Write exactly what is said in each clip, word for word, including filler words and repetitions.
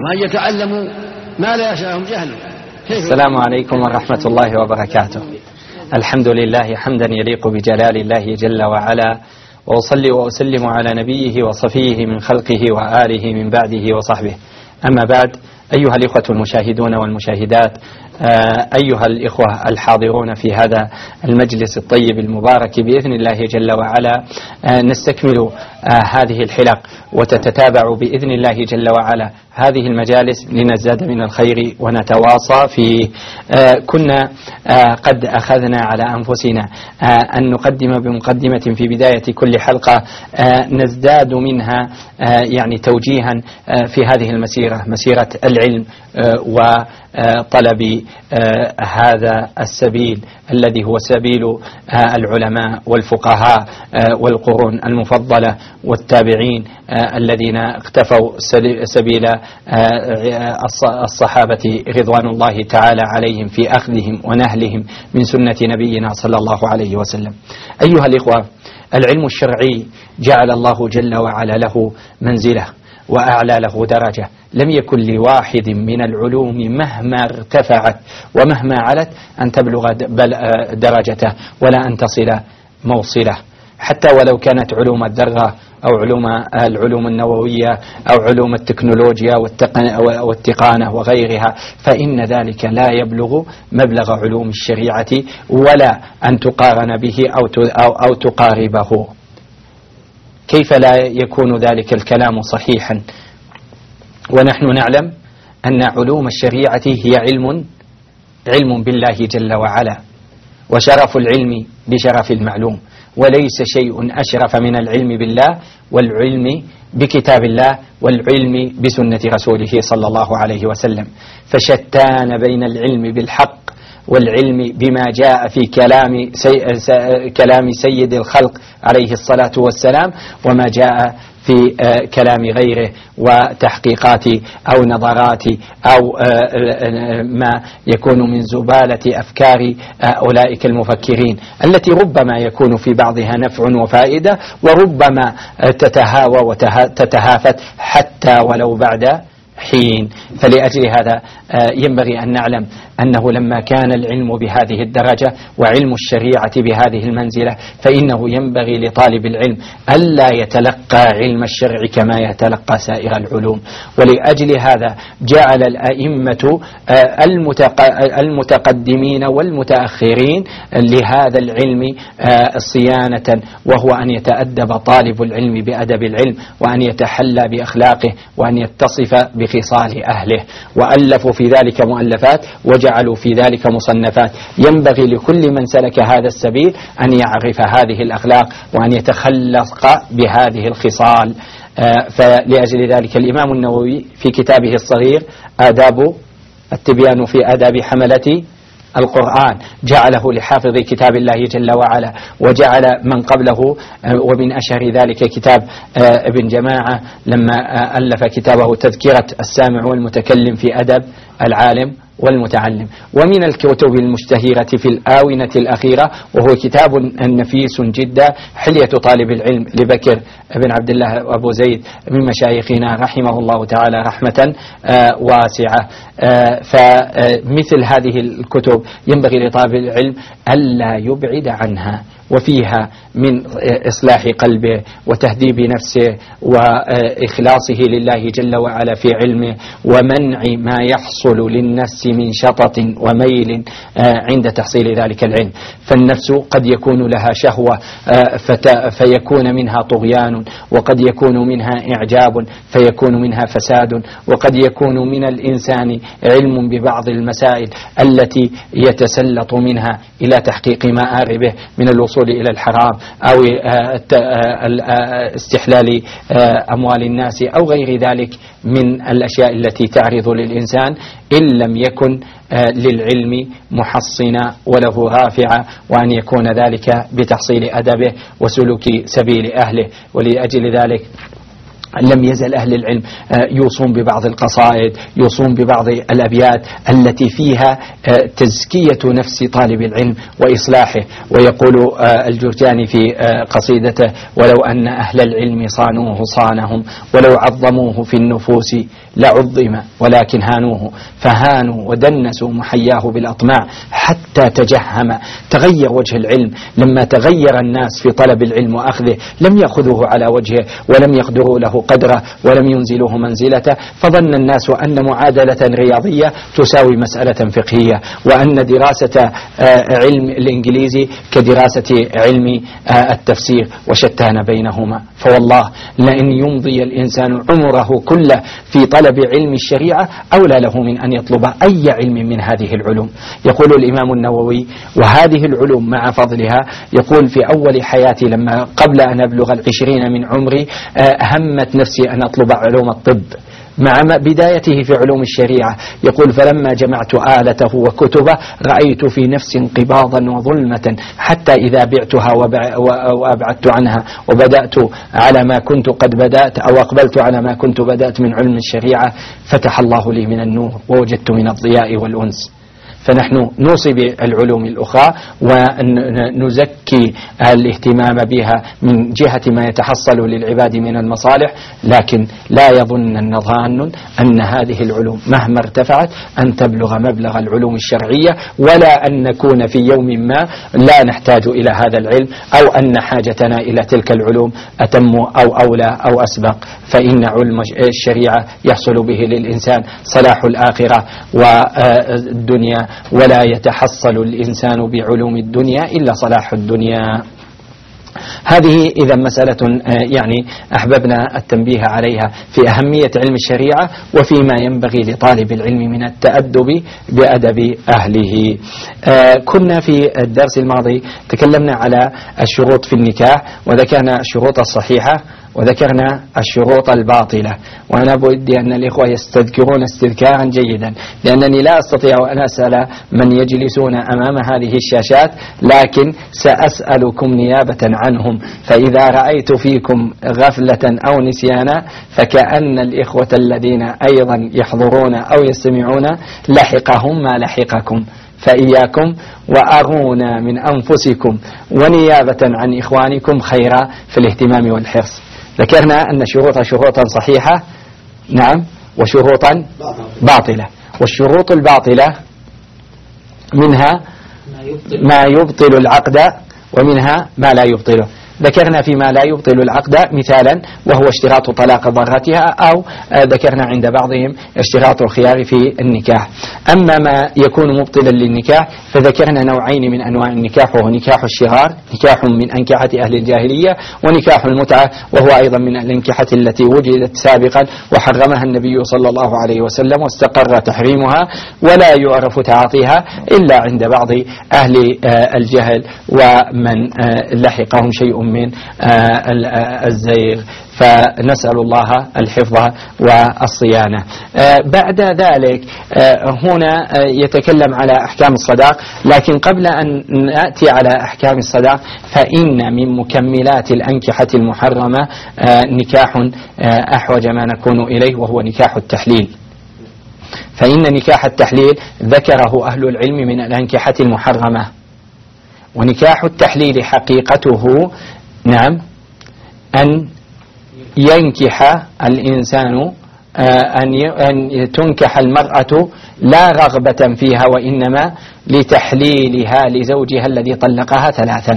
وأن يتعلموا ما لا يشاءهم جهله. السلام عليكم ورحمة الله وبركاته. الحمد لله حمدا يليق بجلال الله جل وعلا، وأصلي وأسلم على نبيه وصفيه من خلقه وآله من بعده وصحبه. أما بعد، أيها الإخوة المشاهدون والمشاهدات، أيها الإخوة الحاضرون في هذا المجلس الطيب المبارك بإذن الله جل وعلا، نستكمل هذه الحلق وتتتابع بإذن الله جل وعلا هذه المجالس لنزداد من الخير ونتواصى فيه. كنا قد أخذنا على أنفسنا أن نقدم بمقدمة في بداية كل حلقة نزداد منها يعني توجيها في هذه المسيرة، مسيرة العلم وطلب هذا السبيل الذي هو سبيل العلماء والفقهاء والقرون المفضلة والتابعين الذين اقتفوا سبيل الصحابة رضوان الله تعالى عليهم في أخذهم ونهلهم من سنة نبينا صلى الله عليه وسلم. أيها الإخوة، العلم الشرعي جعل الله جل وعلا له منزلة وأعلى له درجة لم يكن لواحد من العلوم مهما ارتفعت ومهما علت أن تبلغ درجته ولا أن تصل موصله، حتى ولو كانت علوم الذرة أو علوم العلوم النووية أو علوم التكنولوجيا والتقانة وغيرها، فإن ذلك لا يبلغ مبلغ علوم الشريعة ولا أن تقارن به أو تقاربه. كيف لا يكون ذلك الكلام صحيحا ونحن نعلم أن علوم الشريعة هي علم علم بالله جل وعلا، وشرف العلم بشرف المعلوم، وليس شيء أشرف من العلم بالله والعلم بكتاب الله والعلم بسنة رسوله صلى الله عليه وسلم. فشتان بين العلم بالحق والعلم بما جاء في كلام سي كلام سيد الخلق عليه الصلاة والسلام وما جاء في كلام غيره وتحقيقات أو نظرات أو ما يكون من زبالة أفكار أولئك المفكرين التي ربما يكون في بعضها نفع وفائدة وربما تتهاوى وتتهافت حتى ولو بعد حين. فلأجل هذا ينبغي أن نعلم أنه لما كان العلم بهذه الدرجة وعلم الشريعة بهذه المنزلة فإنه ينبغي لطالب العلم ألا يتلقى علم الشرع كما يتلقى سائر العلوم. ولأجل هذا جعل الأئمة المتقدمين والمتأخرين لهذا العلم صيانة، وهو أن يتأدب طالب العلم بأدب العلم وأن يتحلى بأخلاقه وأن يتصف بخصال أهله، وألفوا في ذلك مؤلفات وجعلوا في ذلك مصنفات. ينبغي لكل من سلك هذا السبيل أن يعرف هذه الأخلاق وأن يتخلق بهذه الخصال. فلأجل ذلك الإمام النووي في كتابه الصغير آداب التبيان في آداب حملة القرآن جعله لحافظ كتاب الله جل وعلا، وجعل من قبله ومن أشهر ذلك كتاب ابن جماعة لما ألف كتابه تذكرة السامع والمتكلم في أدب العالم والمتعلم. ومن الكتب المشتهرة في الآونة الأخيرة وهو كتاب نفيس جدا حلية طالب العلم لبكر بن عبد الله أبو زيد من مشايخنا رحمه الله تعالى رحمة واسعة. فمثل هذه الكتب ينبغي لطالب العلم ألا يبعد عنها، وفيها من إصلاح قلبه وتهذيب نفسه وإخلاصه لله جل وعلا في علمه ومنع ما يحصل للنفس من شطط وميل عند تحصيل ذلك العلم. فالنفس قد يكون لها شهوة فيكون منها طغيان، وقد يكون منها إعجاب فيكون منها فساد، وقد يكون من الإنسان علم ببعض المسائل التي يتسلط منها إلى تحقيق مآربه من الوصول إلى الحرام أو استحلال أموال الناس أو غير ذلك من الأشياء التي تعرض للإنسان إن لم يكن للعلم محصنا وله رافعة، وأن يكون ذلك بتحصيل أدبه وسلوك سبيل أهله. ولأجل ذلك لم يزل أهل العلم يوصون ببعض القصائد، يوصون ببعض الأبيات التي فيها تزكية نفس طالب العلم وإصلاحه. ويقول الجرجاني في قصيدته: ولو أن أهل العلم صانوه صانهم، ولو عظموه في النفوس لعظم، ولكن هانوه فهانوا ودنسوا محياه بالأطماع حتى تجهم. تغير وجه العلم لما تغير الناس في طلب العلم وأخذه، لم يأخذوه على وجهه ولم يقدروا له قدره ولم ينزلوه منزلته، فظن الناس أن معادلة رياضية تساوي مسألة فقهية، وأن دراسة علم الإنجليزي كدراسة علم التفسير، وشتان بينهما. فوالله لأن يمضي الإنسان عمره كله في طلب علم الشريعة أولى له من أن يطلب أي علم من هذه العلوم. يقول الإمام النووي: وهذه العلوم مع فضلها، يقول: في أول حياتي لما قبل أن أبلغ العشرين من عمري همت نفسي أن أطلب علوم الطب مع بدايته في علوم الشريعة. يقول: فلما جمعت آلته وكتبه رأيت في نفسي انقباضا وظلمة، حتى إذا بعتها وأبعدت عنها وبدأت على ما كنت قد بدأت أو أقبلت على ما كنت بدأت من علم الشريعة، فتح الله لي من النور ووجدت من الضياء والأنس. فنحن نوصي بالعلوم الأخرى ونزكي الاهتمام بها من جهة ما يتحصل للعباد من المصالح، لكن لا يظن ظان أن هذه العلوم مهما ارتفعت أن تبلغ مبلغ العلوم الشرعية، ولا أن نكون في يوم ما لا نحتاج إلى هذا العلم، أو أن حاجتنا إلى تلك العلوم أتم أو أولى أو أسبق. فإن علم الشريعة يحصل به للإنسان صلاح الآخرة والدنيا، ولا يتحصل الإنسان بعلوم الدنيا إلا صلاح الدنيا. هذه إذا مسألة يعني أحببنا التنبيه عليها في أهمية علم الشريعة وفيما ينبغي لطالب العلم من التأدب بأدب أهله. كنا في الدرس الماضي تكلمنا على الشروط في النكاح، وذكرنا الشروط الصحيحة وذكرنا الشروط الباطلة. وأنا بودي أن الإخوة يستذكرون استذكارا جيدا، لأنني لا أستطيع أن أسأل من يجلسون أمام هذه الشاشات، لكن سأسألكم نيابة عنهم. فإذا رأيت فيكم غفلة أو نسيانا فكأن الإخوة الذين أيضا يحضرون أو يستمعون لحقهم ما لحقكم، فإياكم وأرونا من أنفسكم ونيابة عن إخوانكم خيرا في الاهتمام والحرص. ذكرنا أن شروط شروطا صحيحة، نعم، وشروطا باطلة. والشروط الباطلة منها ما يبطل العقد ومنها ما لا يبطله. ذكرنا فيما لا يبطل العقد مثالا وهو اشتراط طلاق ضرتها، أو ذكرنا عند بعضهم اشتراط الخيار في النكاح. أما ما يكون مبطلا للنكاح فذكرنا نوعين من أنواع النكاح، وهو نكاح الشغار، نكاح من أنكحة أهل الجاهلية، ونكاح المتعة وهو أيضا من الأنكحة التي وجدت سابقا وحرمها النبي صلى الله عليه وسلم واستقر تحريمها، ولا يعرف تعاطيها إلا عند بعض أهل الجهل ومن لحقهم شيء من الزيغ، فنسأل الله الحفظ والصيانة. بعد ذلك هنا يتكلم على أحكام الصداق، لكن قبل أن نأتي على أحكام الصداق فإن من مكملات الأنكحة المحرمة نكاح أحوج ما نكون إليه، وهو نكاح التحليل. فإن نكاح التحليل ذكره أهل العلم من الأنكحة المحرمة. ونكاح التحليل حقيقته نعم أن ينكح الإنسان أن تنكح المرأة لا رغبة فيها، وإنما لتحليلها لزوجها الذي طلقها ثلاثا.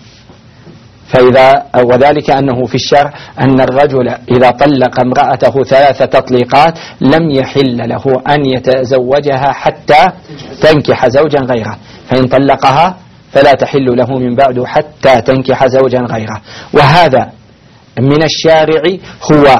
فإذا وذلك أنه في الشرع أن الرجل إذا طلق امرأته ثلاث تطليقات لم يحل له أن يتزوجها حتى تنكح زوجا غيره، فإن طلقها فلا تحل له من بعد حتى تنكح زوجا غيره. وهذا من الشارع هو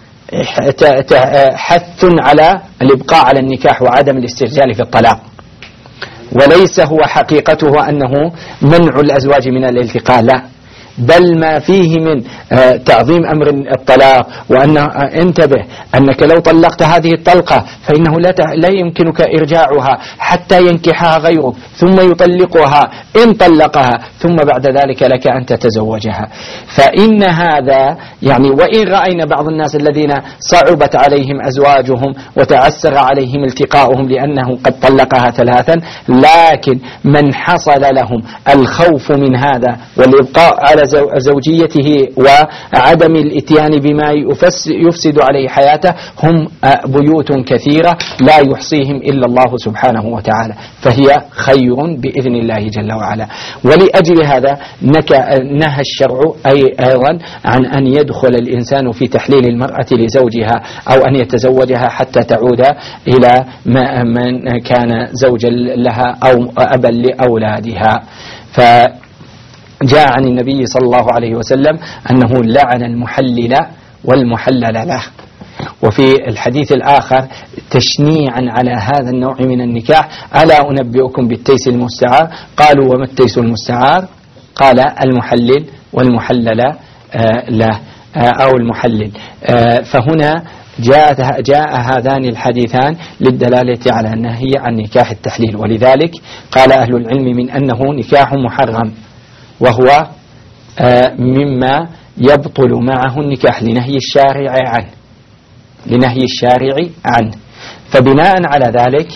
حث على الإبقاء على النكاح وعدم الاسترجال في الطلاق، وليس هو حقيقته أنه منع الأزواج من الالتقاء، لا، بل ما فيه من تعظيم أمر الطلاق، وأن انتبه أنك لو طلقت هذه الطلقة فإنه لا لا يمكنك إرجاعها حتى ينكحها غيرك ثم يطلقها إن طلقها، ثم بعد ذلك لك أن تتزوجها. فإن هذا يعني وإن رأينا بعض الناس الذين صعبت عليهم أزواجهم وتعسر عليهم التقاؤهم لأنه قد طلقها ثلاثا، لكن من حصل لهم الخوف من هذا والإبقاء على زوجيته وعدم الاتيان بما يفسد عليه حياته هم بيوت كثيرة لا يحصيهم إلا الله سبحانه وتعالى، فهي خير بإذن الله جل وعلا. ولأجل هذا نهى الشرع أي أيضا عن أن يدخل الإنسان في تحليل المرأة لزوجها أو أن يتزوجها حتى تعود إلى من كان زوجا لها أو أبا لأولادها. فجاء عن النبي صلى الله عليه وسلم أنه لعن المحلل والمحلل له. وفي الحديث الآخر تشنيعا على هذا النوع من النكاح: ألا أنبئكم بالتيس المستعار؟ قالوا وما التيس المستعار؟ قال المحلل والمحلل له أو المحلل. فهنا جاء, جاء هذان الحديثان للدلالة على النهي عن نكاح التحليل، ولذلك قال أهل العلم من أنه نكاح محرم، وهو مما يبطل معه النكاح لنهي الشارع عنه لنهي الشارع عنه. فبناء على ذلك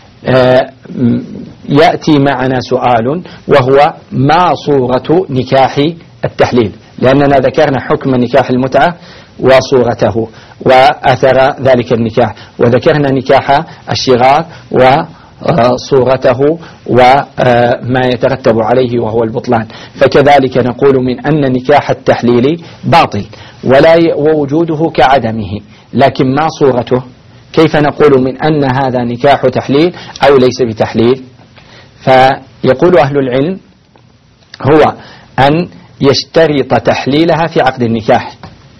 يأتي معنا سؤال، وهو ما صورة نكاح التحليل؟ لأننا ذكرنا حكم نكاح المتعة وصورته وأثر ذلك النكاح، وذكرنا نكاح الشغار وصورته وما يترتب عليه وهو البطلان. فكذلك نقول من أن نكاح التحليل باطل ولا ووجوده كعدمه، لكن ما صورته؟ كيف نقول من أن هذا نكاح تحليل أو ليس بتحليل؟ فيقول أهل العلم هو أن يشترط تحليلها في عقد النكاح.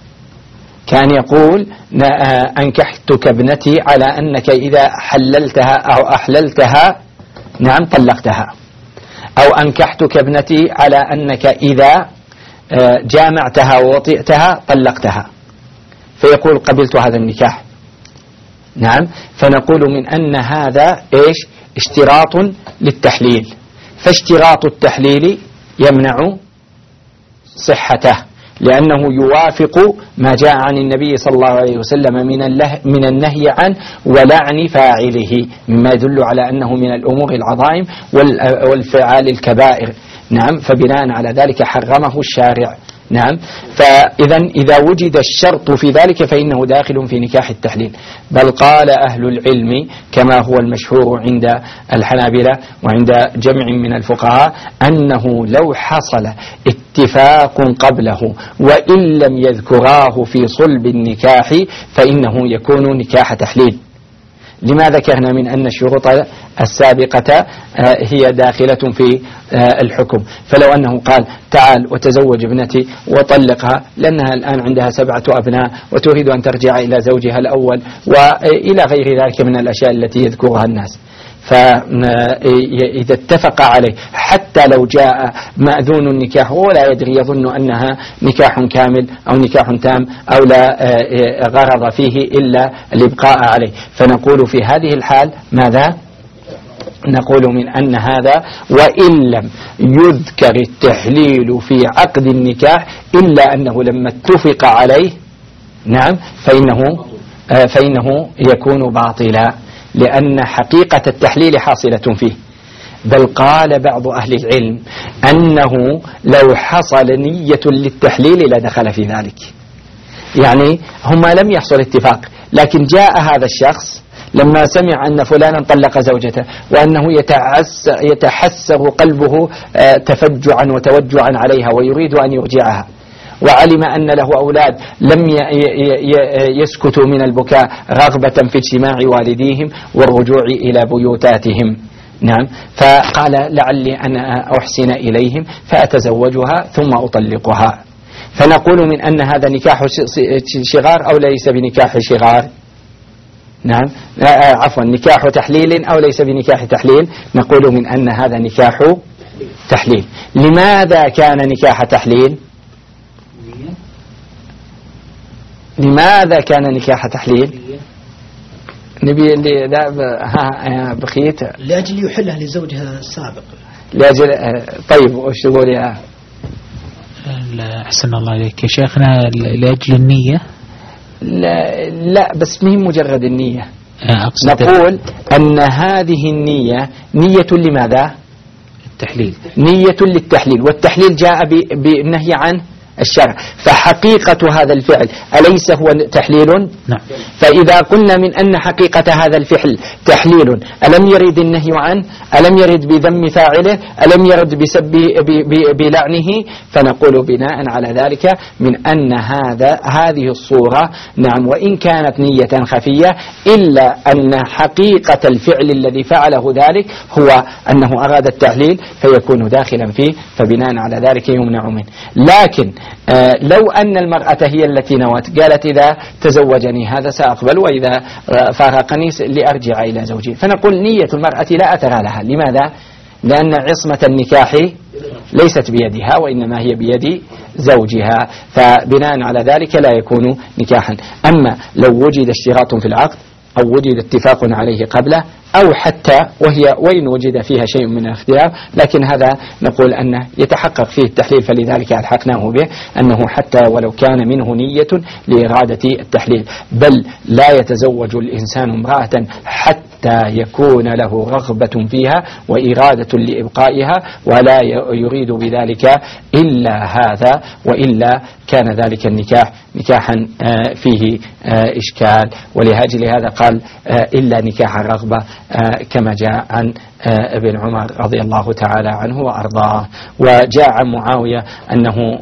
كان يقول أنكحتك ابنتي على أنك إذا حللتها أو أحللتها نعم طلقتها، أو أنكحتك ابنتي على أنك إذا جامعتها ووطئتها طلقتها، فيقول قبلت هذا النكاح. نعم، فنقول من أن هذا إيش؟ اشتراط للتحليل، فاشتراط التحليل يمنع صحته، لأنه يوافق ما جاء عن النبي صلى الله عليه وسلم من من النهي عنه ولعن فاعله، مما يدل على أنه من الأمور العظائم والفعال الكبائر. نعم، فبناء على ذلك حرمه الشارع. نعم، فإذا إذا وجد الشرط في ذلك فإنه داخل في نكاح التحليل. بل قال أهل العلم كما هو المشهور عند الحنابلة وعند جمع من الفقهاء أنه لو حصل اتفاق قبله وإن لم يذكراه في صلب النكاح فإنه يكون نكاح تحليل. لما ذكرنا من أن الشروط السابقة هي داخلة في الحكم. فلو أنه قال تعال وتزوج ابنتي وطلقها لأنها الآن عندها سبعة أبناء وتريد أن ترجع إلى زوجها الأول وإلى غير ذلك من الأشياء التي يذكرها الناس، فإذا اتفق عليه حتى لو جاء مأذون النكاح ولا يدري يظن أنها نكاح كامل أو نكاح تام أو لا غرض فيه إلا الإبقاء عليه، فنقول في هذه الحال ماذا؟ نقول من أن هذا وإن لم يذكر التحليل في عقد النكاح إلا أنه لما اتفق عليه نعم فإنه فإنه يكون باطلا، لأن حقيقة التحليل حاصلة فيه. بل قال بعض أهل العلم أنه لو حصل نية للتحليل لدخل في ذلك. يعني هما لم يحصل اتفاق، لكن جاء هذا الشخص لما سمع أن فلانا طلق زوجته وأنه يتحسر قلبه تفجعا وتوجعا عليها ويريد أن يرجعها، وعلم أن له أولاد لم يسكتوا من البكاء رغبة في اجتماع والديهم والرجوع إلى بيوتاتهم. نعم، فقال لعلي أنا أحسن إليهم فأتزوجها ثم أطلقها. فنقول من أن هذا نكاح شغار أو ليس بنكاح شغار؟ نعم، عفوا نكاح تحليل أو ليس بنكاح تحليل؟ نقول من أن هذا نكاح تحليل. لماذا كان نكاح تحليل؟ لماذا كان نكاح تحليل؟ نبي اللي ها بخيت لأجل يحلها لزوجها السابق. لأجل طيب وش تقول يا؟ لا أحسن الله عليك يا شيخنا، لأجل النية. لا, لا بس مهم مجرد النية. أقصد نقول أن هذه النية نية لماذا؟ التحليل. نية للتحليل، والتحليل جاء بالنهي عن الشرع، فحقيقة هذا الفعل أليس هو تحليل؟ نعم. فإذا قلنا من أن حقيقة هذا الفعل تحليل، ألم يرد النهي عنه؟ ألم يرد بذم فاعله؟ ألم يرد بسب بلعنه؟ فنقول بناء على ذلك من أن هذا هذه الصورة نعم وإن كانت نية خفية إلا أن حقيقة الفعل الذي فعله ذلك هو أنه أراد التحليل فيكون داخلا فيه، فبناء على ذلك يمنع منه. لكن آه لو أن المرأة هي التي نوت قالت إذا تزوجني هذا سأقبل وإذا آه فارقني لأرجع إلى زوجي، فنقول نية المرأة لا أثر لها. لماذا؟ لأن عصمة النكاح ليست بيدها وإنما هي بيد زوجها، فبناء على ذلك لا يكون نكاحا. أما لو وجد اشتراط في العقد أو وجد اتفاق عليه قبله أو حتى وهي وين وجد فيها شيء من الاختلاف، لكن هذا نقول أنه يتحقق فيه التحليل، فلذلك ألحقناه به أنه حتى ولو كان منه نية لإرادة التحليل. بل لا يتزوج الإنسان امرأة حتى يكون له رغبة فيها وإرادة لإبقائها ولا يريد بذلك إلا هذا، وإلا كان ذلك النكاح نكاحا فيه إشكال. ولهذا هذا قال إلا نكاح الرغبة كما جاء عن ابن عمر رضي الله تعالى عنه وأرضاه. وجاء عن معاوية أنه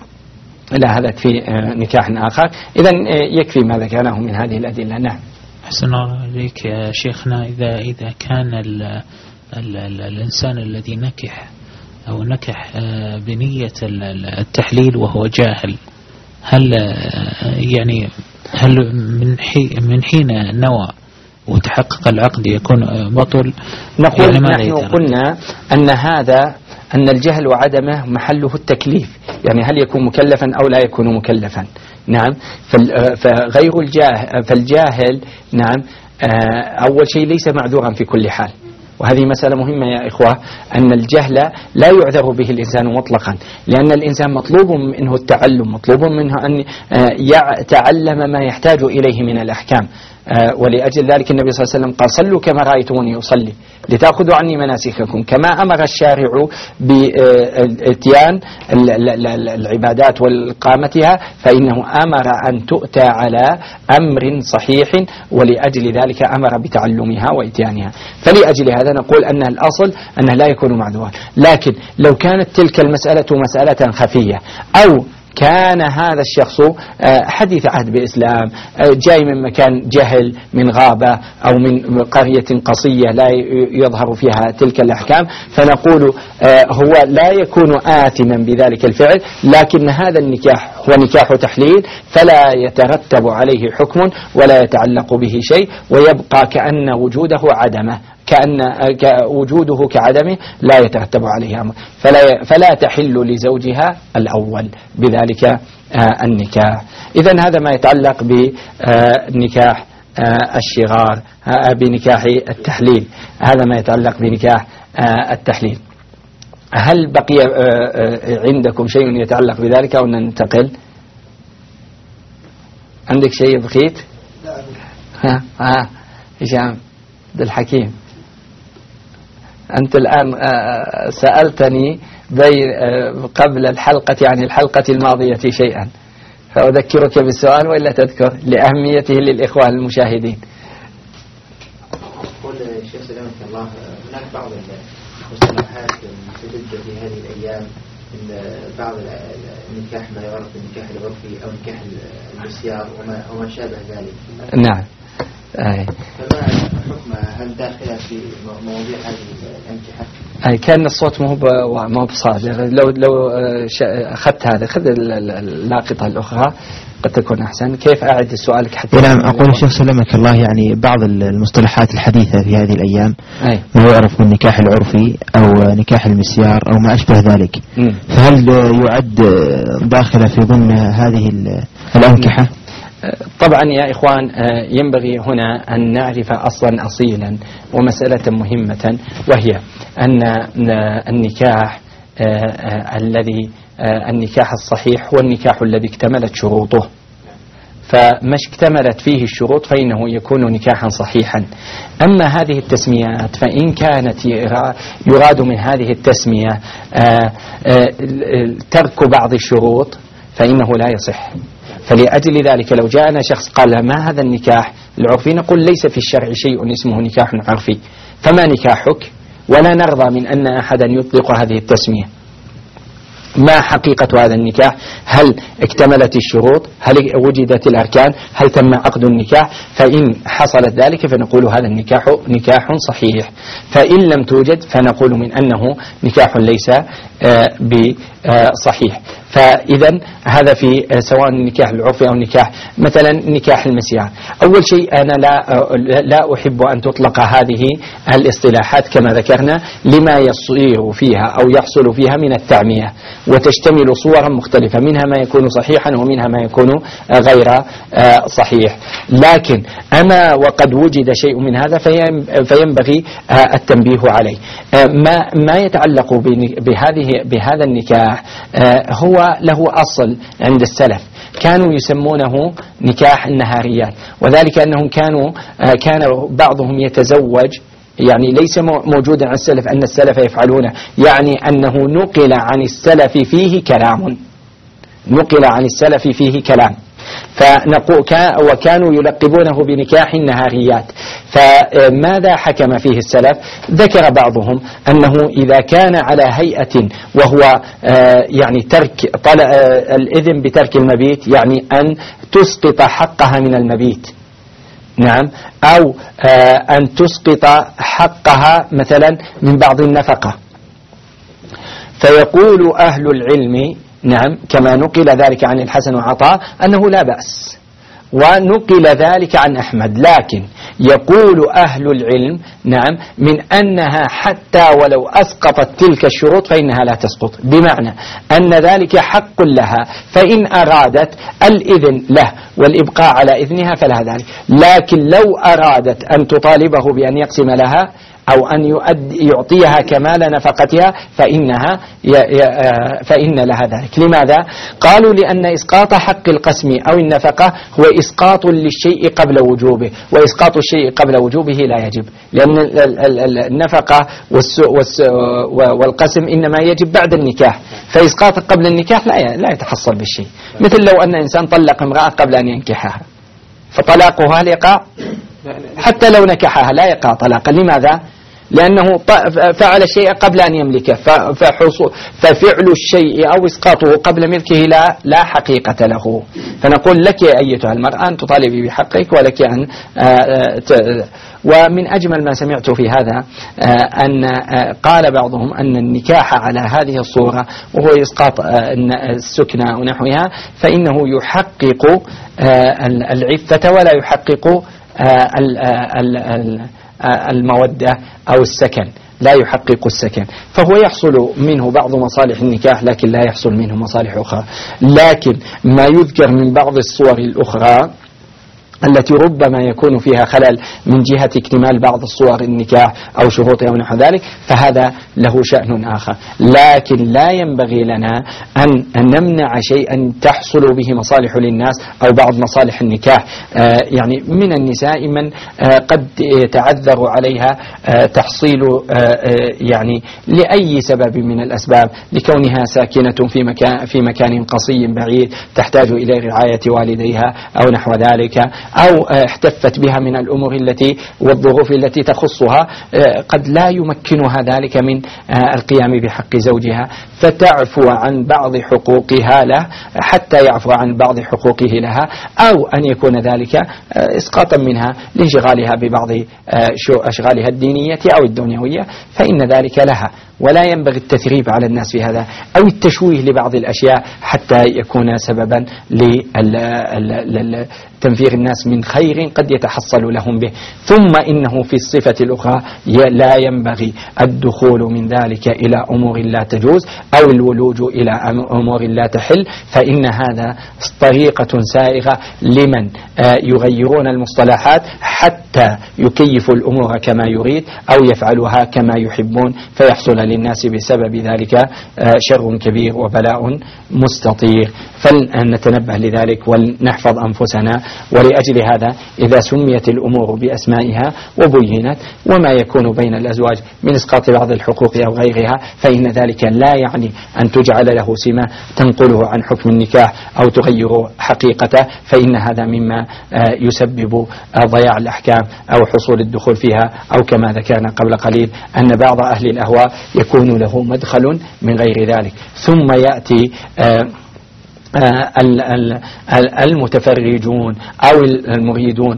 لا هذا في نكاح آخر. إذن يكفي ما ذكرناه من هذه الأدلة. نعم. أحسن الله عليك يا شيخنا، إذا إذا كان ال ال ال الإنسان الذي نكح أو نكح بنية التحليل وهو جاهل، هل يعني هل من حين من حين نوى وتحقق العقد يكون بطل؟ نقول يعني نحن قلنا أن هذا أن الجهل وعدمه محله التكليف، يعني هل يكون مكلفا أو لا يكون مكلفا. نعم. فغير الجاهل فالجاهل نعم أول شيء ليس معذورا في كل حال، وهذه مسألة مهمة يا إخوة، أن الجهل لا يعذر به الإنسان مطلقا، لأن الإنسان مطلوب منه التعلم، مطلوب منه أن يتعلم ما يحتاج إليه من الأحكام. ولأجل ذلك النبي صلى الله عليه وسلم قال صلوا كما رأيتموني أصلي لتأخذوا عني مناسككم، كما أمر الشارع بإتيان العبادات والقامتها فإنه أمر أن تؤتى على أمر صحيح، ولأجل ذلك أمر بتعلمها وإتيانها. فلأجل هذا نقول أن الأصل أنه لا يكون معذورا. لكن لو كانت تلك المسألة مسألة خفية أو كان هذا الشخص حديث عهد بإسلام جاي من مكان جهل من غابة أو من قرية قصية لا يظهر فيها تلك الأحكام، فنقول هو لا يكون آثما بذلك الفعل، لكن هذا النكاح هو نكاح تحليل فلا يترتب عليه حكم ولا يتعلق به شيء، ويبقى كأن وجوده عدمه، كأن وجوده كعدمه لا يترتب عليه أمر، فلا, فلا تحل لزوجها الأول بذلك النكاح. إذن هذا ما يتعلق بنكاح الشغار، بنكاح التحليل، هذا ما يتعلق بنكاح التحليل. هل بقي عندكم شيء يتعلق بذلك أو ننتقل؟ عندك شيء بقيت؟ ها ها هشام عبد الحكيم، أنت الآن سألتني قبل الحلقة يعني الحلقة الماضية شيئا، فأذكرك بالسؤال وإلا تذكر لأهميته للإخوة المشاهدين. قول الشيخ سلامك الله، هناك بعض المصطلحات المتجدة في هذه الأيام، إن بعض النكاح ما يعرف بالنكاح العرفي أو نكاح المسيار وما, وما شابه ذلك. نعم. أي. فما حكم هل داخلة في مواضيع هذه الأنكحة؟ أي كان الصوت مو مو بصادق، لو لو أخذت هذا خذ اللاقطة الأخرى قد تكون أحسن. كيف أعد سؤالك حتى؟ نعم أقول الشيخ سلمك الله، يعني بعض المصطلحات الحديثة في هذه الأيام أي. ما يعرف بالنكاح العرفي أو نكاح المسيار أو ما أشبه ذلك، م. فهل يعد داخلة في ضمن هذه الأنكحة؟ طبعا يا إخوان ينبغي هنا أن نعرف أصلا أصيلا ومسألة مهمة، وهي أن النكاح الذي النكاح الصحيح هو النكاح الذي اكتملت شروطه، فما اكتملت فيه الشروط فإنه يكون نكاحا صحيحا. أما هذه التسميات فإن كانت يراد من هذه التسمية ترك بعض الشروط فإنه لا يصح. فلأجل ذلك لو جاءنا شخص قال ما هذا النكاح العرفي، نقول ليس في الشرع شيء اسمه نكاح عرفي، فما نكاحك؟ ولا نرضى من أن أحدا يطلق هذه التسمية. ما حقيقة هذا النكاح؟ هل اكتملت الشروط؟ هل وجدت الأركان؟ هل تم عقد النكاح؟ فإن حصلت ذلك فنقول هذا النكاح نكاح صحيح، فإن لم توجد فنقول من أنه نكاح ليس بصحيح. فإذا هذا في سواء النكاح العرفي أو النكاح مثلا نكاح المسيار. أول شيء أنا لا لا أحب أن تطلق هذه الاصطلاحات كما ذكرنا لما يصير فيها أو يحصل فيها من التعمية، وتشتمل صورا مختلفة، منها ما يكون صحيحا ومنها ما يكون غير صحيح. لكن أما وقد وجد شيء من هذا فينبغي التنبيه عليه. ما ما يتعلق بهذه بهذا النكاح هو له أصل عند السلف، كانوا يسمونه نكاح النهاريات، وذلك أنهم كانوا كان بعضهم يتزوج، يعني ليس موجودا عن السلف أن السلف يفعلونه، يعني أنه نقل عن السلف فيه كلام، نقل عن السلف فيه كلام فنقول وكانوا يلقبونه بنكاح النهاريات. فماذا حكم فيه السلف؟ ذكر بعضهم أنه إذا كان على هيئة وهو يعني ترك طلع الإذن بترك المبيت، يعني أن تسقط حقها من المبيت، نعم، أو أن تسقط حقها مثلا من بعض النفقة، فيقول أهل العلم نعم كما نقل ذلك عن الحسن وعطاء أنه لا بأس، ونقل ذلك عن أحمد، لكن يقول أهل العلم نعم من أنها حتى ولو أسقطت تلك الشروط فإنها لا تسقط، بمعنى أن ذلك حق لها، فإن أرادت الإذن له والإبقاء على إذنها فلها ذلك، لكن لو أرادت أن تطالبه بأن يقسم لها أو أن يعطيها كمال نفقتها فإنها فإن لها ذلك. لماذا؟ قالوا لأن إسقاط حق القسم أو النفقة هو إسقاط للشيء قبل وجوبه، وإسقاط الشيء قبل وجوبه لا يجب، لأن النفقة والقسم إنما يجب بعد النكاح، فإسقاط قبل النكاح لا يتحصل بالشيء. مثل لو أن إنسان طلق امرأة قبل أن ينكحها فطلاقها يقع، حتى لو نكحها لا يقع طلاقا. لماذا؟ لأنه فعل الشيء قبل أن يملكه، ففعل الشيء أو إسقاطه قبل ملكه لا لا حقيقة له. فنقول لك أيتها المرأة أن تطالبي بحقك، ولك أن ومن أجمل ما سمعت في هذا أن قال بعضهم أن النكاح على هذه الصورة وهو إسقاط السكنة ونحوها فإنه يحقق العفة ولا يحقق المودة أو السكن، لا يحقق السكن، فهو يحصل منه بعض مصالح النكاح لكن لا يحصل منه مصالح أخرى. لكن ما يذكر من بعض الصور الأخرى التي ربما يكون فيها خلل من جهة اكتمال بعض الصور النكاح أو شروطها أو نحو ذلك فهذا له شأن آخر، لكن لا ينبغي لنا أن نمنع شيئا تحصل به مصالح للناس أو بعض مصالح النكاح. آه يعني من النساء من آه قد يتعذر عليها آه تحصيل آه يعني لأي سبب من الأسباب، لكونها ساكنة في مكان في مكان قصي بعيد تحتاج إلى رعاية والديها أو نحو ذلك، أو احتفت بها من الأمور التي والظروف التي تخصها قد لا يمكنها ذلك من القيام بحق زوجها، فتعفو عن بعض حقوقها له حتى يعفو عن بعض حقوقه لها، أو أن يكون ذلك إسقاطا منها لانشغالها ببعض أشغالها الدينية أو الدنيوية، فإن ذلك لها، ولا ينبغي التثريب على الناس في هذا أو التشويه لبعض الأشياء حتى يكون سببا لتنفير الناس الناس من خير قد يتحصل لهم به. ثم إنه في الصفة الأخرى لا ينبغي الدخول من ذلك إلى أمور لا تجوز أو الولوج إلى أمور لا تحل، فإن هذا طريقة سائغة لمن يغيرون المصطلحات حتى يكيفوا الأمور كما يريد أو يفعلها كما يحبون، فيحصل للناس بسبب ذلك شر كبير وبلاء مستطير. فلنتنبه لذلك ولنحفظ أنفسنا. ولأجل هذا إذا سميت الأمور بأسمائها وبينت وما يكون بين الأزواج من إسقاط بعض الحقوق أو غيرها، فإن ذلك لا يعني أن تجعل له سمة تنقله عن حكم النكاح أو تغير حقيقته، فإن هذا مما يسبب ضياع الأحكام أو حصول الدخول فيها، أو كما ذكرنا قبل قليل أن بعض أهل الأهواء يكون له مدخل من غير ذلك. ثم يأتي المتفرجون أو المريدون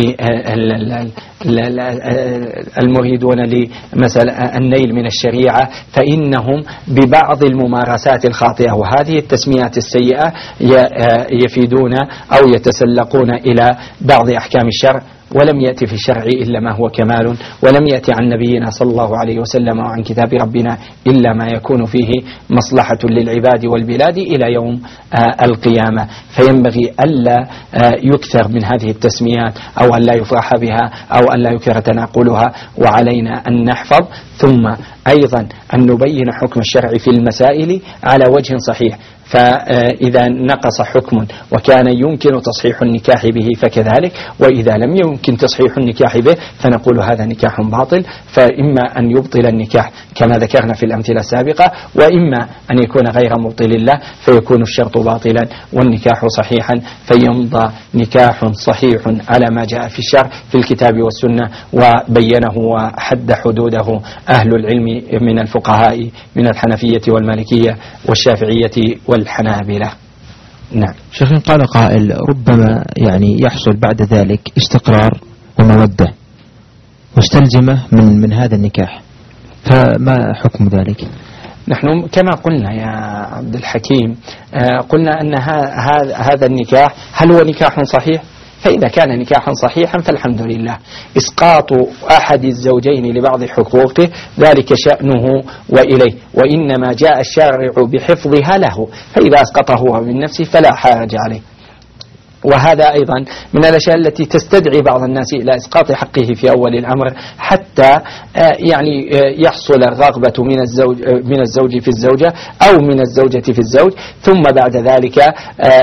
المريدون لمثلا النيل من الشريعة، فإنهم ببعض الممارسات الخاطئة وهذه التسميات السيئة يفيدون أو يتسلقون إلى بعض أحكام الشرع، ولم يأتي في الشرع إلا ما هو كمال، ولم يأتي عن نبينا صلى الله عليه وسلم وعن كتاب ربنا إلا ما يكون فيه مصلحة للعباد والبلاد إلى يوم القيامة. فينبغي ألا يكثر من هذه التسميات أو ألا يفرح بها أو ألا يكثر تناقلها، وعلينا أن نحفظ ثم أيضا أن نبين حكم الشرع في المسائل على وجه صحيح. فإذا نقص حكم وكان يمكن تصحيح النكاح به فكذلك، وإذا لم يمكن تصحيح النكاح به فنقول هذا نكاح باطل، فإما أن يبطل النكاح كما ذكرنا في الأمثلة السابقة، وإما أن يكون غير مبطل له فيكون الشرط باطلا والنكاح صحيحا، فيمضى نكاح صحيح على ما جاء في الشرع في الكتاب والسنة وبينه وحد حدوده أهل العلم من الفقهاء من الحنفية والمالكية والشافعية والحنابلة. نعم. شيخ قال قائل ربما يعني يحصل بعد ذلك استقرار ومودة مستلزمة من من هذا النكاح، فما حكم ذلك؟ نحن كما قلنا يا عبد الحكيم قلنا أن هذا النكاح هل هو نكاح صحيح؟ فإذا كان نكاحا صحيحا فالحمد لله. إسقاط أحد الزوجين لبعض حقوقه ذلك شأنه وإليه، وإنما جاء الشارع بحفظها له، فإذا أسقطه من نفسه فلا حرج عليه. وهذا أيضا من الأشياء التي تستدعي بعض الناس إلى إسقاط حقه في أول الأمر حتى يعني يحصل الرغبة من الزوج من الزوج في الزوجة أو من الزوجة في الزوج، ثم بعد ذلك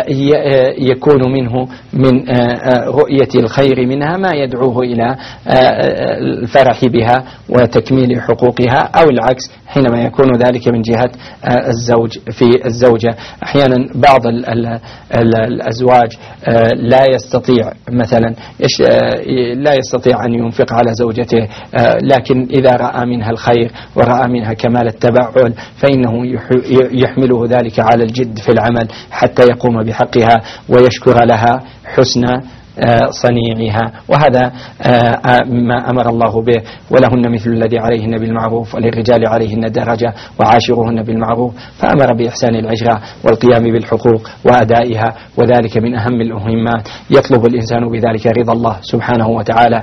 يكون منه من رؤية الخير منها ما يدعوه إلى الفرح بها وتكميل حقوقها، أو العكس حينما يكون ذلك من جهة الزوج في الزوجة. أحيانا بعض الأزواج لا يستطيع مثلا لا يستطيع أن ينفق على زوجته، لكن إذا رأى منها الخير ورأى منها كمال التبعل فإنه يحمله ذلك على الجد في العمل حتى يقوم بحقها ويشكر لها حسن صنيعها، وهذا ما أمر الله به. ولهن مثل الذي عليهن بالمعروف وللرجال عليهن درجة وعاشروهن بالمعروف، فأمر بإحسان العشرة والقيام بالحقوق وأدائها، وذلك من أهم المهمات. يطلب الإنسان بذلك رضا الله سبحانه وتعالى،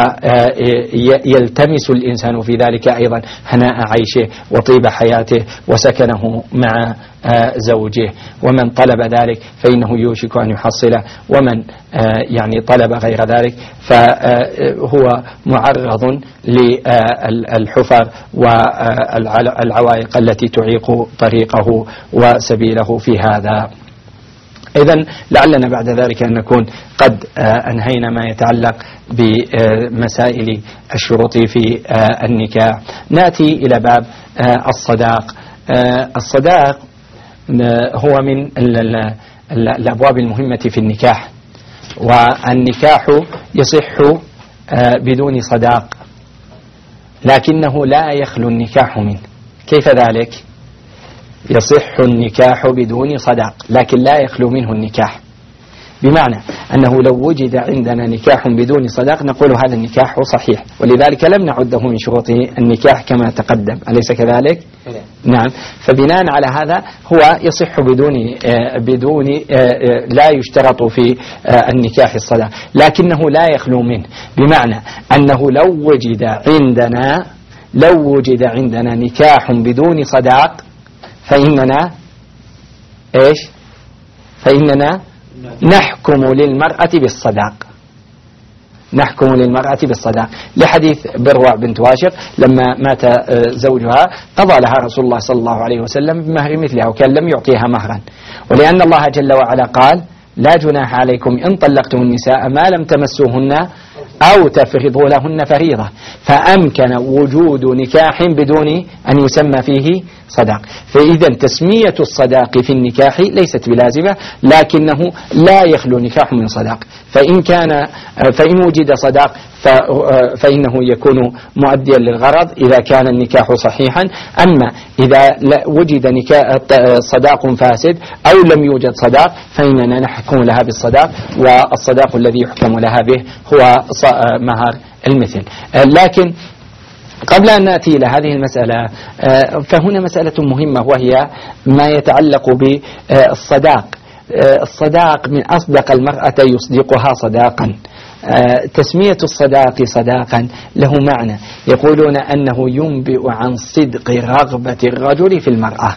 ويلتمس الإنسان في ذلك أيضا هناء عيشه وطيب حياته وسكنه مع زوجه. ومن طلب ذلك فإنه يوشك أن يحصله، ومن يعني طلب غير ذلك فهو معرض للحفر والعوائق التي تعيق طريقه وسبيله في هذا. إذن لعلنا بعد ذلك أن نكون قد أنهينا ما يتعلق بمسائل الشروط في النكاح. نأتي إلى باب الصداق. الصداق هو من الأبواب المهمة في النكاح، والنكاح يصح بدون صداق، لكنه لا يخلو النكاح منه. كيف ذلك؟ يصح النكاح بدون صداق لكن لا يخلو منه النكاح. بمعنى أنه لو وجد عندنا نكاح بدون صداق نقول هذا النكاح صحيح، ولذلك لم نعده من شروط النكاح كما تقدم، أليس كذلك؟ نعم. فبناء على هذا هو يصح بدون بدون لا يشترط في النكاح الصداق، لكنه لا يخلو منه، بمعنى أنه لو وجد عندنا لو وجد عندنا نكاح بدون صداق فإننا إيش؟ فإننا نحكم للمرأة بالصداق، نحكم للمرأة بالصداق لحديث بروع بنت واشق لما مات زوجها قضى لها رسول الله صلى الله عليه وسلم بمهر مثلها وكان لم يعطيها مهرا، ولأن الله جل وعلا قال لا جناح عليكم إن طلقتم النساء ما لم تمسوهن أو تفرضوا لهن فريضة، فأمكن وجود نكاح بدون أن يسمى فيه صداق. فإذا تسمية الصداق في النكاح ليست بلازمة، لكنه لا يخلو نكاح من صداق، فإن كان فإن وجد صداق فإنه يكون مؤديا للغرض إذا كان النكاح صحيحا. أما إذا وجد صداق فاسد أو لم يوجد صداق فإننا نحكم لها بالصداق، والصداق الذي يحكم لها به هو مهر المثل. لكن قبل أن نأتي إلى هذه المسألة فهنا مسألة مهمة وهي ما يتعلق بالصداق. الصداق من أصدق المرأة يصدقها صداقا. تسمية الصداق صداقا له معنى، يقولون أنه ينبئ عن صدق رغبة الرجل في المرأة،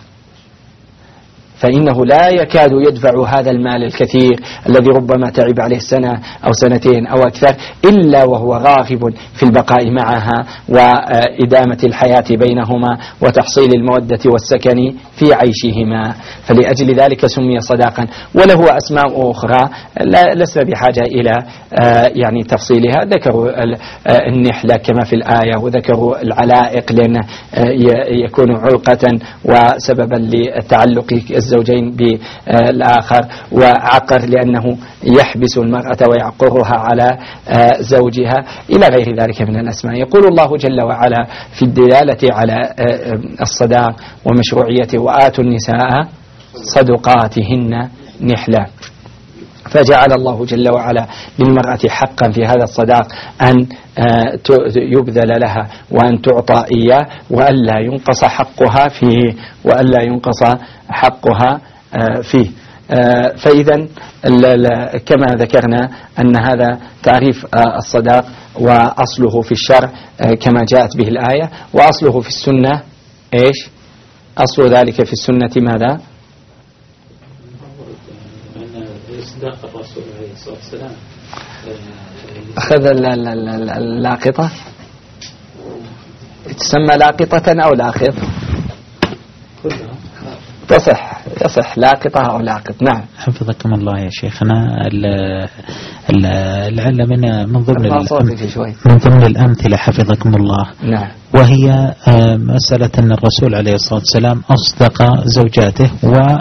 فإنه لا يكاد يدفع هذا المال الكثير الذي ربما تعب عليه سنة أو سنتين أو أكثر إلا وهو راغب في البقاء معها وإدامة الحياة بينهما وتحصيل المودة والسكن في عيشهما، فلأجل ذلك سمي صداقا. وله أسماء أخرى لسنا بحاجة إلى يعني تفصيلها، ذكروا النحلة كما في الآية، وذكروا العلائق لأنه يكون علقة وسببا للتعلق الزوجين بالآخر، وعقر لأنه يحبس المرأة ويعقرها على زوجها، إلى غير ذلك من الأسماء. يقول الله جل وعلا في الدلالة على الصداق ومشروعيته وآتوا النساء صدقاتهن نحلة، فجعل الله جل وعلا للمرأة حقا في هذا الصداق أن يبذل لها وأن تعطى إياه وألا ينقص حقها فيه وألا ينقص حقها فيه. فإذا كما ذكرنا أن هذا تعريف الصداق، وأصله في الشرع كما جاءت به الآية، وأصله في السنة إيش؟ أصل ذلك في السنة ماذا؟ إصداق الرسول عليه الصلاة والسلام. أخذ اللاقطة تسمى لاقطة أو لاقط؟ تصح تصح لاقطة أو لاقط. نعم حفظكم الله يا شيخنا. لعل من من ضمن من ضمن الأمثلة حفظكم الله. نعم. وهي مسألة أن الرسول عليه الصلاة والسلام أصدق زوجاته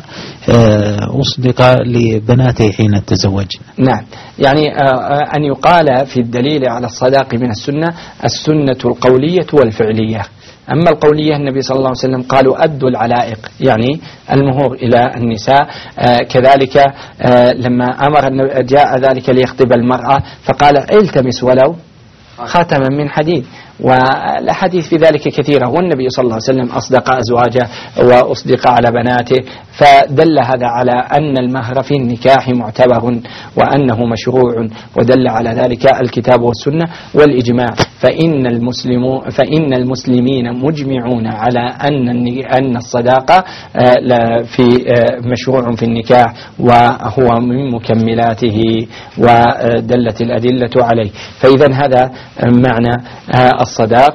وأصدق لبناته حين تزوج. نعم، يعني أن يقال في الدليل على الصداق من السنة السنة القولية والفعلية. أما القولية النبي صلى الله عليه وسلم قالوا أدوا العلائق، يعني المهور إلى النساء. آه كذلك آه لما أمر جاء ذلك ليخطب المرأة فقال التمس ولو خاتما من حديد، والحديث في ذلك كثيرة، والنبي صلى الله عليه وسلم أصدق أزواجه وأصدق على بناته، فدل هذا على أن المهر في النكاح معتبر وأنه مشروع، ودل على ذلك الكتاب والسنة والإجماع. فإن المسلم فإن المسلمين مجمعون على أن أن الصداقة في مشروع في النكاح وهو من مكملاته، ودلت الأدلة عليه. فإذا هذا معنى الصداق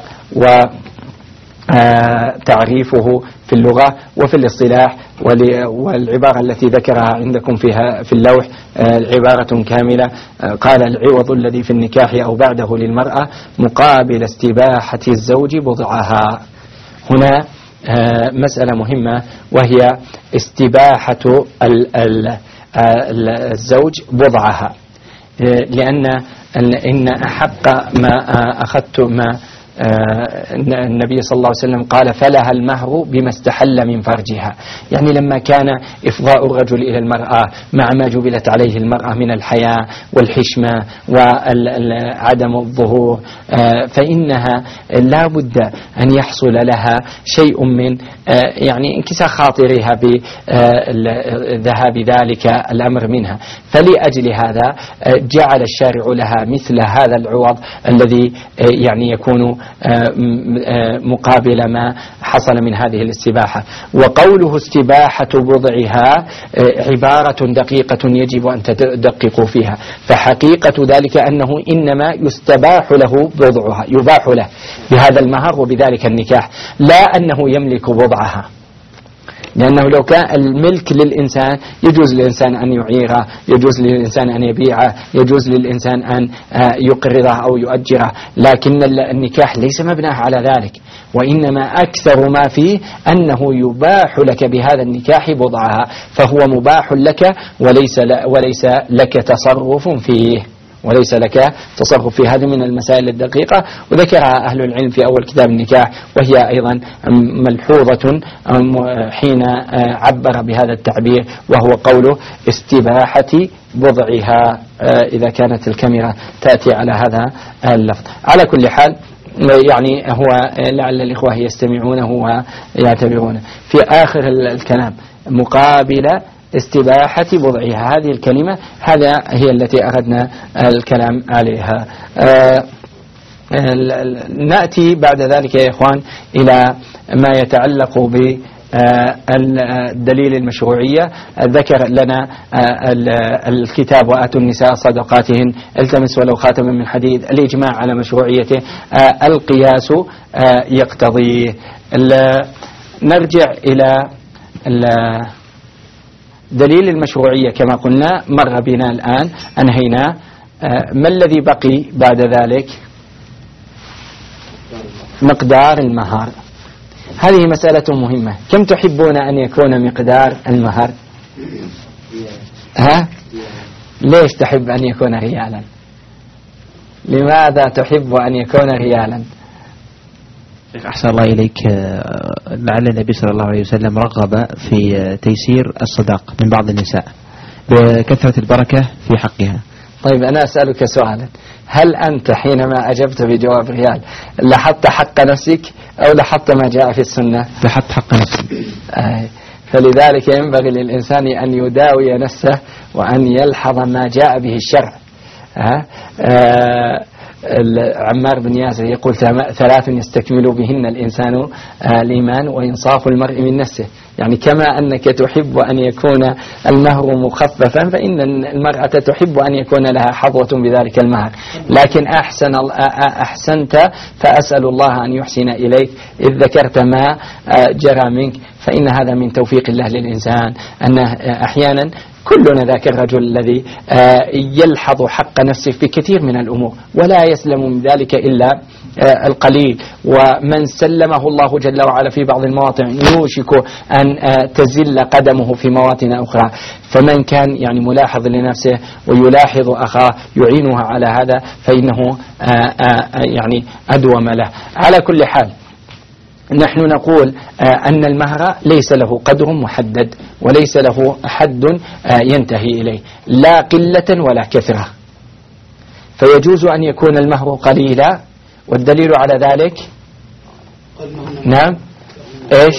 وتعريفه في اللغة وفي الاصطلاح. والعبارة التي ذكرها عندكم فيها في اللوح عبارة كاملة، قال العوض الذي في النكاح أو بعده للمرأة مقابل استباحة الزوج بضعها. هنا مسألة مهمة وهي استباحة الزوج بضعها، لأن إن أحق ما أخذت ما النبي صلى الله عليه وسلم قال فلها المهر بما استحل من فرجها، يعني لما كان إفضاء الرجل إلى المرأة مع ما جبلت عليه المرأة من الحياء والحشمة وعدم الظهور فإنها لا بد أن يحصل لها شيء من يعني انكسار خاطرها بذهاب ذلك الأمر منها، فلأجل هذا جعل الشارع لها مثل هذا العوض الذي يعني يكون مقابل ما حصل من هذه الاستباحة. وقوله استباحة بضعها عبارة دقيقة يجب أن تدققوا فيها، فحقيقة ذلك أنه إنما يستباح له بضعها، يباح له بهذا المهر وبذلك النكاح، لا أنه يملك بضعها، لأنه لو كان الملك للإنسان يجوز للإنسان أن يعيره، يجوز للإنسان أن يبيعه، يجوز للإنسان أن يقرضه أو يؤجره، لكن النكاح ليس مبناه على ذلك، وإنما أكثر ما فيه أنه يباح لك بهذا النكاح بضعها، فهو مباح لك وليس وليس لك تصرف فيه، وليس لك تصرف في هذه من المسائل الدقيقة، وذكرها أهل العلم في أول كتاب النكاح، وهي أيضا ملحوظة حين عبر بهذا التعبير، وهو قوله استباحة بضعها، إذا كانت الكاميرا تأتي على هذا اللفظ. على كل حال يعني هو لعل الإخوة يستمعونه ويعتبرونه في آخر الكلام مقابل استباحة بضعها، هذه الكلمة هذا هي التي أردنا الكلام عليها. آه نأتي بعد ذلك يا إخوان إلى ما يتعلق بالدليل المشروعية. ذكر لنا الكتاب وآتوا النساء صدقاتهن، التمس ولو خاتما من حديد، الإجماع على مشروعيته، القياس يقتضيه. نرجع إلى دليل المشروعية كما قلنا، مر بنا الآن أنهينا. ما الذي بقي بعد ذلك؟ مقدار المهر. هذه مسألة مهمة. كم تحبون أن يكون مقدار المهر؟ ها؟ ليش تحب أن يكون ريالا؟ لماذا تحب أن يكون ريالا؟ أحسن الله إليك، لعل النبي صلى الله عليه وسلم رغب في تيسير الصداق من بعض النساء بكثرة البركة في حقها. طيب أنا أسألك سؤالا، هل أنت حينما أجبت بجواب ريال لاحظت حق نفسك أو لاحظت ما جاء في السنة؟ لاحظت حق نفسي. آه. فلذلك ينبغي للإنسان أن يداوي نفسه وأن يلحظ ما جاء به الشرع. آه. آه. عمار بن ياسر يقول ثلاث يستكمل بهن الإنسان الإيمان وإنصاف المرء من نفسه، يعني كما أنك تحب أن يكون المهر مخففا فإن المرأة تحب أن يكون لها حظوة بذلك المهر، لكن أحسن أحسنت فأسأل الله أن يحسن إليك إذ ذكرت ما جرى منك، فإن هذا من توفيق الله للإنسان، أنه أحيانا كلنا ذاك الرجل الذي يلحظ حق نفسه في كثير من الأمور ولا يسلم من ذلك إلا القليل، ومن سلمه الله جل وعلا في بعض المواطن يوشك أن تزل قدمه في مواطن أخرى. فمن كان يعني ملاحظ لنفسه ويلاحظ أخاه يعينها على هذا فإنه يعني أدوم له. على كل حال نحن نقول أن المهر ليس له قدر محدد وليس له حد ينتهي إليه، لا قلة ولا كثرة، فيجوز أن يكون المهر قليلا، والدليل على ذلك نعم إيش؟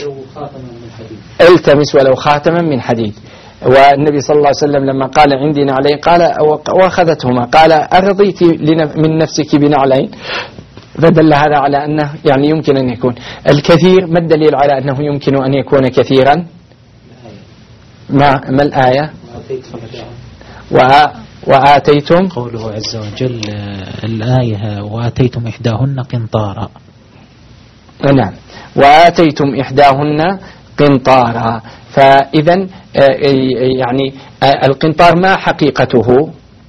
التمس ولو خاتما من حديد. والنبي صلى الله عليه وسلم لما قال عندي نعلين قال وأخذتهما قال أرضيت من نفسك بنعلين، فدل هذا على أنه يعني يمكن أن يكون الكثير. ما الدليل على أنه يمكن أن يكون كثيرا؟ ما, ما الآية؟ وآتيتم قوله عز وجل الآية وآتيتم إحداهن قنطارا. نعم، وآتيتم إحداهن قنطارا. فإذا يعني القنطار ما حقيقته؟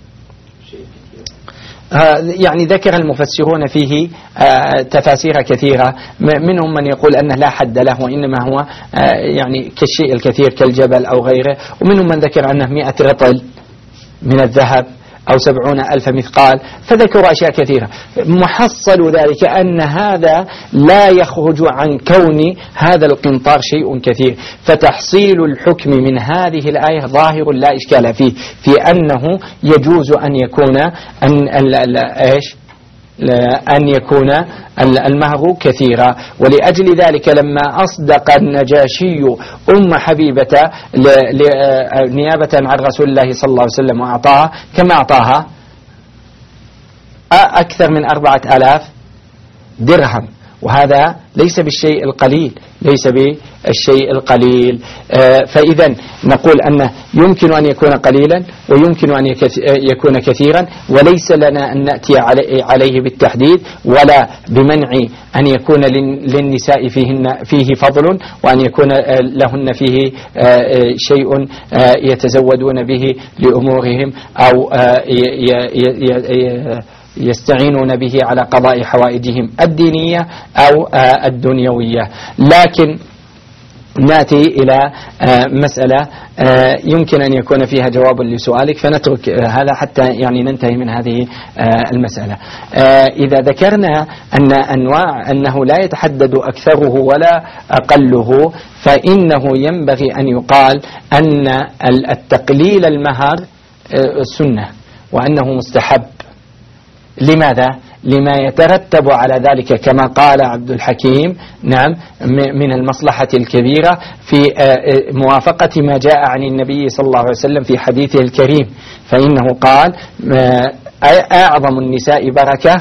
يعني ذكر المفسرون فيه تفاسير كثيرة، منهم من يقول أنه لا حد له وإنما هو يعني كالشيء الكثير كالجبل أو غيره، ومنهم من ذكر أنه مئة رطل من الذهب أو سبعون ألف مثقال، فذكروا أشياء كثيرة. محصل ذلك أن هذا لا يخرج عن كون هذا القنطار شيء كثير، فتحصيل الحكم من هذه الآية ظاهر لا إشكال فيه، في أنه يجوز أن يكون أن إيش أن يكون المهر كثيرا. ولأجل ذلك لما أصدق النجاشي أم حبيبة نيابة عن رسول الله صلى الله عليه وسلم وأعطاها كما أعطاها أكثر من أربعة آلاف درهم، وهذا ليس بالشيء القليل، ليس بالشيء القليل. فإذا نقول أنه يمكن أن يكون قليلا ويمكن أن يكون كثيرا، وليس لنا أن نأتي عليه بالتحديد ولا بمنع أن يكون للنساء فيهن فيه فضل، وأن يكون لهن فيه شيء يتزودون به لأمورهم أو يستعينون به على قضاء حوائجهم الدينية أو الدنيوية. لكن نأتي إلى مسألة يمكن أن يكون فيها جواب لسؤالك، فنترك هذا حتى يعني ننتهي من هذه المسألة. إذا ذكرنا أن أنواع أنه لا يتحدد أكثره ولا أقله، فإنه ينبغي أن يقال أن التقليل المهر سنة وأنه مستحب. لماذا؟ لما يترتب على ذلك كما قال عبد الحكيم، نعم، من المصلحة الكبيرة في موافقة ما جاء عن النبي صلى الله عليه وسلم في حديثه الكريم، فإنه قال أعظم النساء بركة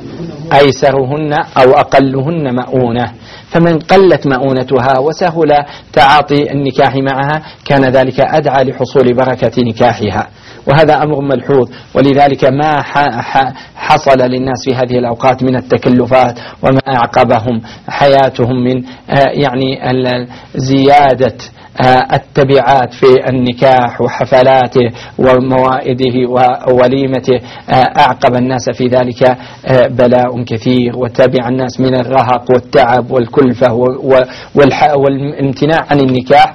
أيسرهن أو أقلهن مؤونة، فمن قلت مؤونتها وسهل تعاطي النكاح معها كان ذلك أدعى لحصول بركة نكاحها، وهذا أمر ملحوظ. ولذلك ما حصل للناس في هذه الأوقات من التكلفات وما أعقبهم حياتهم من يعني زيادة التبعات في النكاح وحفلاته وموائده ووليمته، أعقب الناس في ذلك بلاء كثير، وتبع الناس من الرهق والتعب والكلفة والامتناع عن النكاح،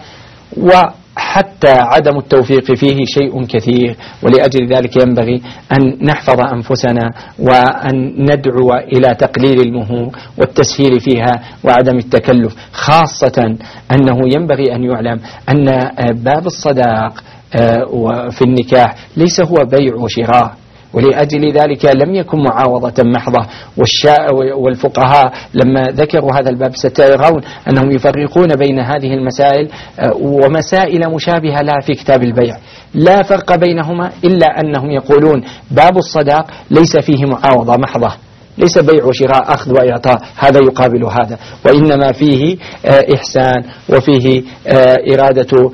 وحتى عدم التوفيق فيه شيء كثير. ولأجل ذلك ينبغي أن نحفظ أنفسنا وأن ندعو إلى تقليل المهور والتسهيل فيها وعدم التكلف، خاصة أنه ينبغي أن يعلم أن باب الصداق في النكاح ليس هو بيع وشراء، ولأجل ذلك لم يكن معاوضة محضة. والفقهاء لما ذكروا هذا الباب سترون أنهم يفرقون بين هذه المسائل ومسائل مشابهة لها في كتاب البيع، لا فرق بينهما إلا أنهم يقولون باب الصداق ليس فيه معاوضة محضة، ليس بيع وشراء أخذ وإعطاء هذا يقابل هذا، وإنما فيه إحسان وفيه إرادة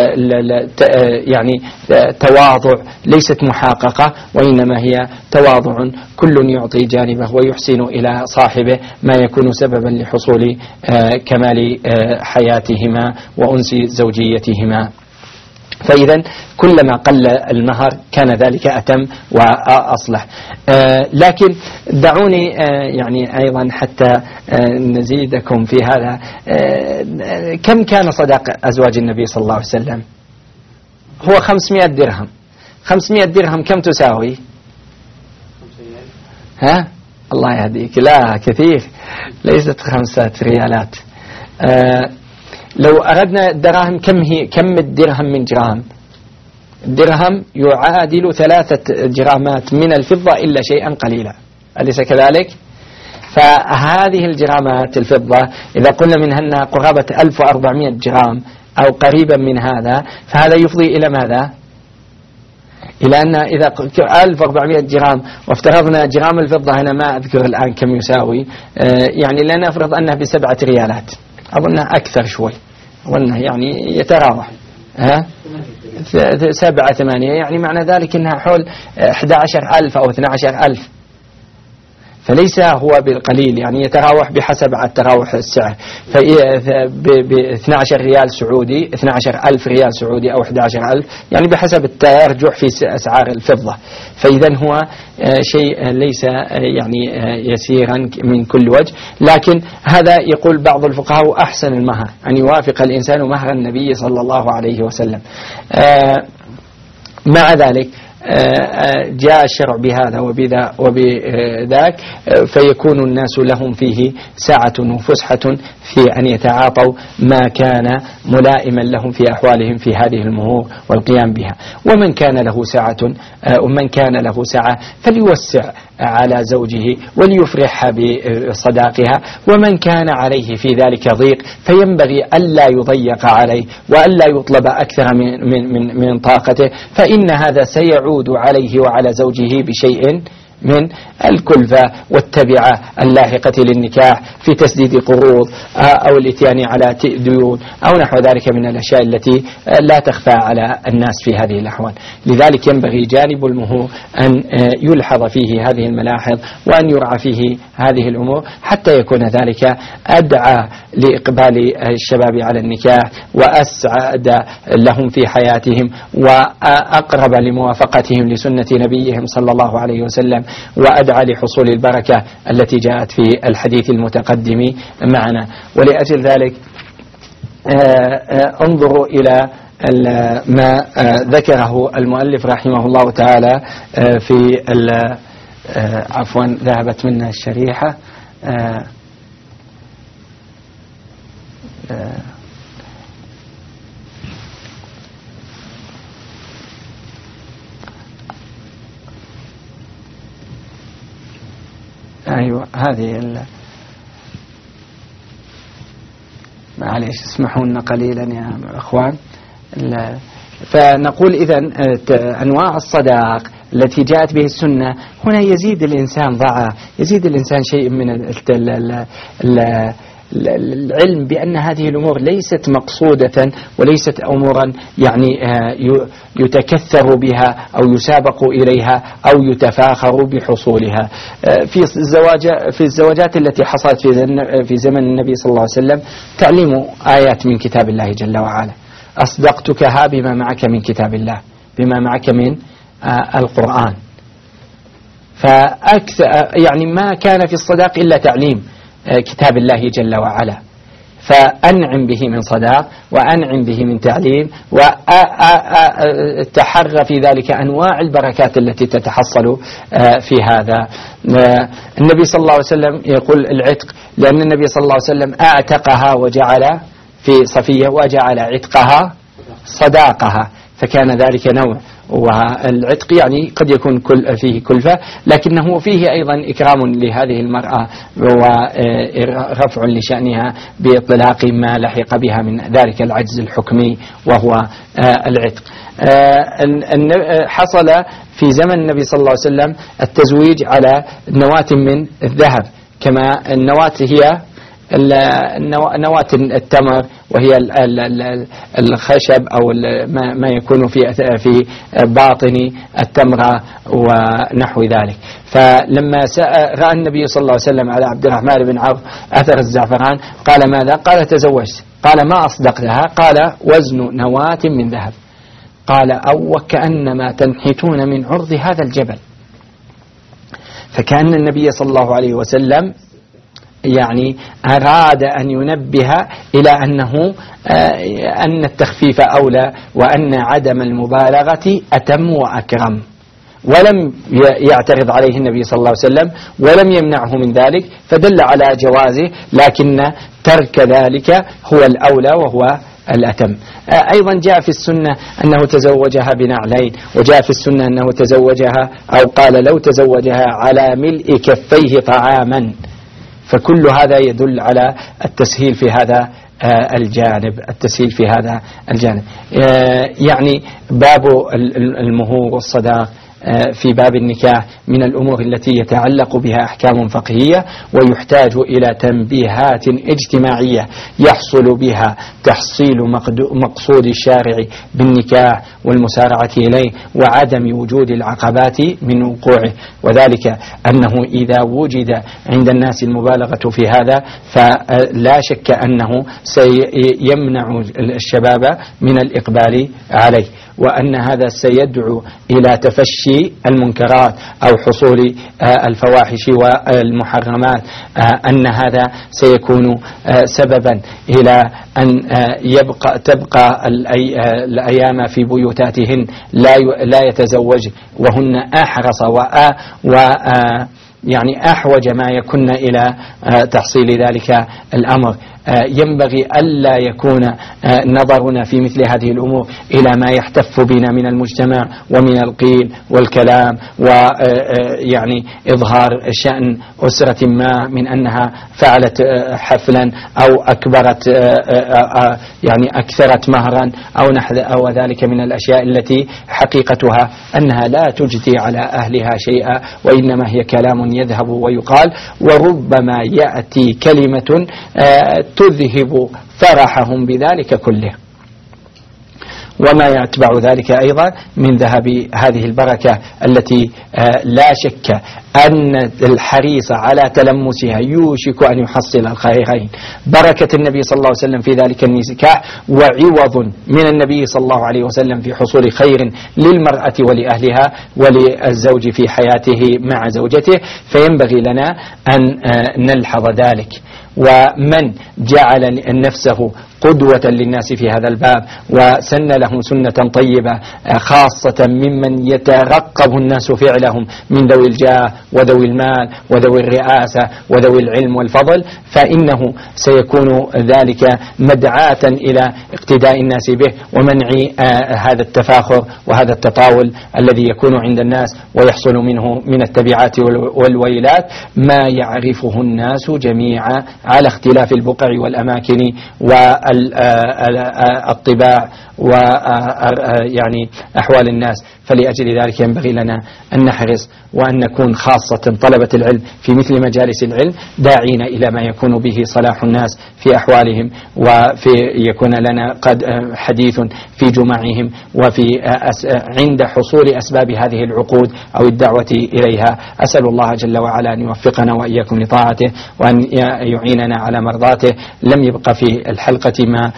يعني تواضع، ليست محاققة، وإنما هي تواضع، كل يعطي جانبه ويحسن إلى صاحبه ما يكون سببا لحصول كمال حياتهما وأنس زوجيتهما. فإذا كلما قل المهر كان ذلك أتم وأصلح. آه لكن دعوني آه يعني أيضا حتى آه نزيدكم في هذا. آه كم كان صداق أزواج النبي صلى الله عليه وسلم؟ هو خمسمائة درهم. خمسمائة درهم كم تساوي؟ ها؟ الله يهديك، لا كثير، ليست خمسة ريالات. آه لو أردنا الدراهم كم هي؟ كم الدرهم من جرام؟ الدرهم يعادل ثلاثة جرامات من الفضة إلا شيئا قليلا، أليس كذلك؟ فهذه الجرامات الفضة إذا قلنا منها قرابة ألف وأربعمائة جرام أو قريبا من هذا، فهذا يفضي إلى ماذا؟ إلى أن إذا ألف وأربعمائة جرام وافترضنا جرام الفضة هنا ما أذكر الآن كم يساوي، يعني لنفرض أنه بسبعة ريالات، أظنها أكثر شوي، أظنها يعني يتراوح ها سبعة ثمانية، يعني معنى ذلك أنها حول أحد عشر ألف أو اثنى عشر ألف، فليس هو بالقليل، يعني يتراوح بحسب التراوح السعر، ب اثني عشر ريال سعودي، اثني عشر ألف ريال سعودي أو أحد عشر ألف، يعني بحسب الترجح في أسعار الفضة. فإذا هو شيء ليس يعني يسيرا من كل وجه، لكن هذا يقول بعض الفقهاء أحسن المهر أن يوافق الإنسان مهر النبي صلى الله عليه وسلم. مع ذلك جاء الشرع بهذا وبذا وبذاك فيكون الناس لهم فيه سعة وفسحة في أن يتعاطوا ما كان ملائما لهم في أحوالهم في هذه الأمور والقيام بها. ومن كان له سعة ومن كان له سعة فليوسع على زوجه وليفرحها بصداقها، ومن كان عليه في ذلك ضيق فينبغي ألا يضيق عليه وألا يطلب أكثر من, من, من, من طاقته، فإن هذا سيعود عليه وعلى زوجه بشيء من الكلفة والتبعة اللاحقة للنكاح في تسديد قروض أو الاتيان على ديون أو نحو ذلك من الأشياء التي لا تخفى على الناس في هذه الأحوال. لذلك ينبغي جانب المهور أن يلحظ فيه هذه الملاحظ وأن يرعى فيه هذه الأمور حتى يكون ذلك أدعى لإقبال الشباب على النكاح وأسعد لهم في حياتهم وأقرب لموافقتهم لسنة نبيهم صلى الله عليه وسلم وأدعى لحصول البركة التي جاءت في الحديث المتقدم معنا. ولأجل ذلك انظروا إلى ما ذكره المؤلف رحمه الله تعالى في عفوا ذهبت منا الشريحة أيوة هذه ال... معليش اسمحوا لنا قليلا يا أخوان. ال... فنقول إذن أنواع الصداق التي جاءت به السنة هنا يزيد الإنسان ضعف، يزيد الإنسان شيء من ال... ال... ال... ال... العلم بأن هذه الأمور ليست مقصودة وليست أمورا يعني يتكثر بها أو يسابق إليها أو يتفاخر بحصولها. في الزواج في الزواجات التي حصلت في زمن النبي صلى الله عليه وسلم تعليم آيات من كتاب الله جل وعلا. أصدقتكها بما معك من كتاب الله، بما معك من القرآن. فأكثر يعني ما كان في الصداق إلا تعليم كتاب الله جل وعلا، فأنعم به من صداق وأنعم به من تعليم وتحرى في ذلك أنواع البركات التي تتحصل في هذا. النبي صلى الله عليه وسلم يقول العتق، لأن النبي صلى الله عليه وسلم أعتقها وجعل في صفية وجعل عتقها صداقها، فكان ذلك نوع. والعتق يعني قد يكون كل فيه كلفة، لكنه فيه أيضا إكرام لهذه المرأة ورفع لشأنها بإطلاق ما لحق بها من ذلك العجز الحكمي وهو العتق. حصل في زمن النبي صلى الله عليه وسلم التزويج على نواة من الذهب، كما النواة هي نواة التمر وهي الخشب أو ما يكون في في باطن التمرة ونحو ذلك. فلما رأى النبي صلى الله عليه وسلم على عبد الرحمن بن عوف أثر الزعفران قال ماذا؟ قال تزوجت. قال ما أصدقتها؟ قال وزن نواة من ذهب. قال أو وكأنما تنحتون من عرض هذا الجبل. فكأن النبي صلى الله عليه وسلم يعني أراد أن ينبه إلى أنه أن التخفيف أولى وأن عدم المبالغة أتم وأكرم، ولم يعترض عليه النبي صلى الله عليه وسلم ولم يمنعه من ذلك، فدل على جوازه، لكن ترك ذلك هو الأولى وهو الأتم. أيضا جاء في السنة أنه تزوجها بنعلين، وجاء في السنة أنه تزوجها أو قال لو تزوجها على ملء كفيه طعاما. فكل هذا يدل على التسهيل في هذا الجانب، التسهيل في هذا الجانب. يعني باب المهور والصداق في باب النكاح من الأمور التي يتعلق بها أحكام فقهية، ويحتاج إلى تنبيهات اجتماعية يحصل بها تحصيل مقصود الشارع بالنكاح والمسارعة إليه وعدم وجود العقبات من وقوعه. وذلك أنه إذا وجد عند الناس المبالغة في هذا فلا شك أنه سيمنع الشباب من الإقبال عليه. وأن هذا سيدعو إلى تفشي المنكرات أو حصول الفواحش والمحرمات، أن هذا سيكون سببا إلى أن يبقى تبقى الأيام في بيوتاتهن لا لا يتزوج وهن أحرص وأ و يعني أحوج ما يكون إلى تحصيل ذلك الأمر. ينبغي ألا يكون نظرنا في مثل هذه الأمور إلى ما يحتف بنا من المجتمع ومن القيل والكلام، ويعني إظهار شأن أسرة ما من أنها فعلت حفلا أو أكبرت يعني أكثرت مهرا أو نحو أو ذلك من الأشياء التي حقيقتها أنها لا تجدي على أهلها شيئا، وإنما هي كلام يذهب ويقال، وربما يأتي كلمة تذهب فرحهم بذلك كله. وما يتبع ذلك أيضا من ذهب هذه البركة التي لا شك أن الحريص على تلمسها يوشك أن يحصل الخيرين، بركة النبي صلى الله عليه وسلم في ذلك النكاح، وعوض من النبي صلى الله عليه وسلم في حصول خير للمرأة ولأهلها وللزوج في حياته مع زوجته. فينبغي لنا أن نلحظ ذلك. ومن جعل نفسه قدوة للناس في هذا الباب وسن لهم سنة طيبة خاصة ممن يترقب الناس فعلهم من ذوي الجاه وذوي المال وذوي الرئاسة وذوي العلم والفضل، فإنه سيكون ذلك مدعاة إلى اقتداء الناس به ومنع هذا التفاخر وهذا التطاول الذي يكون عند الناس ويحصل منه من التبعات والويلات ما يعرفه الناس جميعا على اختلاف البقع والأماكن والطباع ويعني أحوال الناس. فلأجل ذلك ينبغي لنا أن نحرص وأن نكون خاصة طلبة العلم في مثل مجالس العلم داعين إلى ما يكون به صلاح الناس في أحوالهم، وفي يكون لنا قد حديث في جمعهم وفي عند حصول أسباب هذه العقود أو الدعوة إليها. أسأل الله جل وعلا أن يوفقنا وإياكم لطاعته وأن يعيننا على مرضاته. لم يبقى في الحلقة ما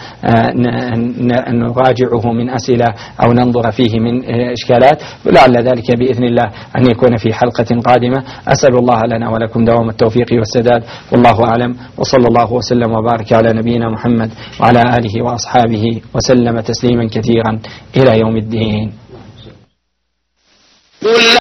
نراجعه من أسئلة أو ننظر فيه من إشكالات، ولعل ذلك بإذن الله أن يكون في حلقة قادمة. أسأل الله لنا ولكم دوام التوفيق والسداد، والله أعلم، وصلى الله وسلم وبارك على نبينا محمد وعلى آله وأصحابه وسلم تسليما كثيرا إلى يوم الدين.